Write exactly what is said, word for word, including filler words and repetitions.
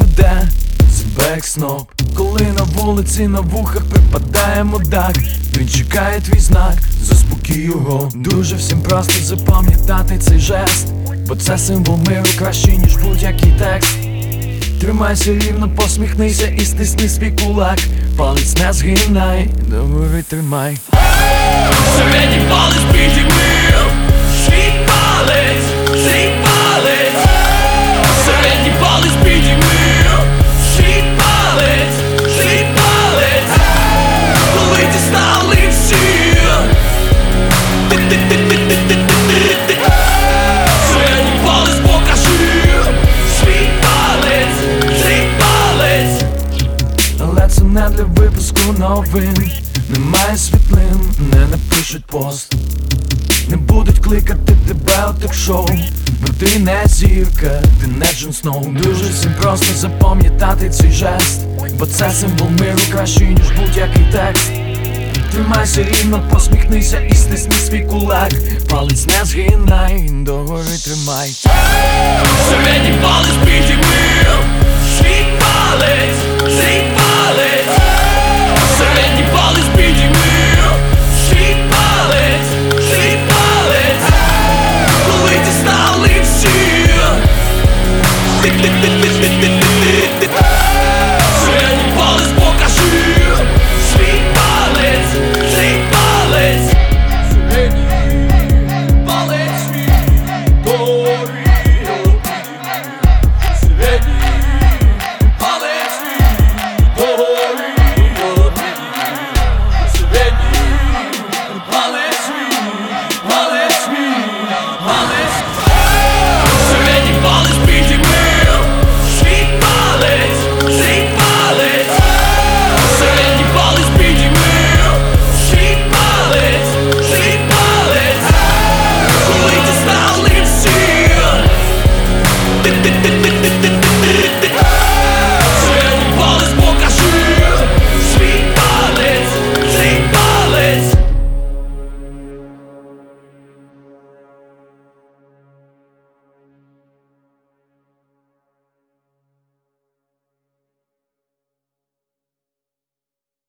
веде себе як сноб. Коли на вулиці на вухах припадає мудак, він чекає твій знак, заспокій його. Дуже всім просто запам'ятати цей жест, бо це символ миру кращий, ніж будь-який текст. Тримайся рівно, посміхнися і стисни свій кулак. Палець не згинай, догори тримай. Середній палець підійми, свій палець, свій палець. Середній палець підійми, свій палець, свій палець. Коли дістали всі. Середній палець покажи, свій палець, свій палець. Але це не для випуску новин. Немає світлин, не напишуть пост, не будуть кликати тебе у ток-шоу. Бо ти не зірка, ти не Джон Сноу. Дуже всім просто запам'ятати цей жест, бо це символ миру кращий, ніж будь-який текст. Тримайся рівно, посміхнися і стисни свій кулак. Палець не згинай, догори тримай. Середній палець підійми,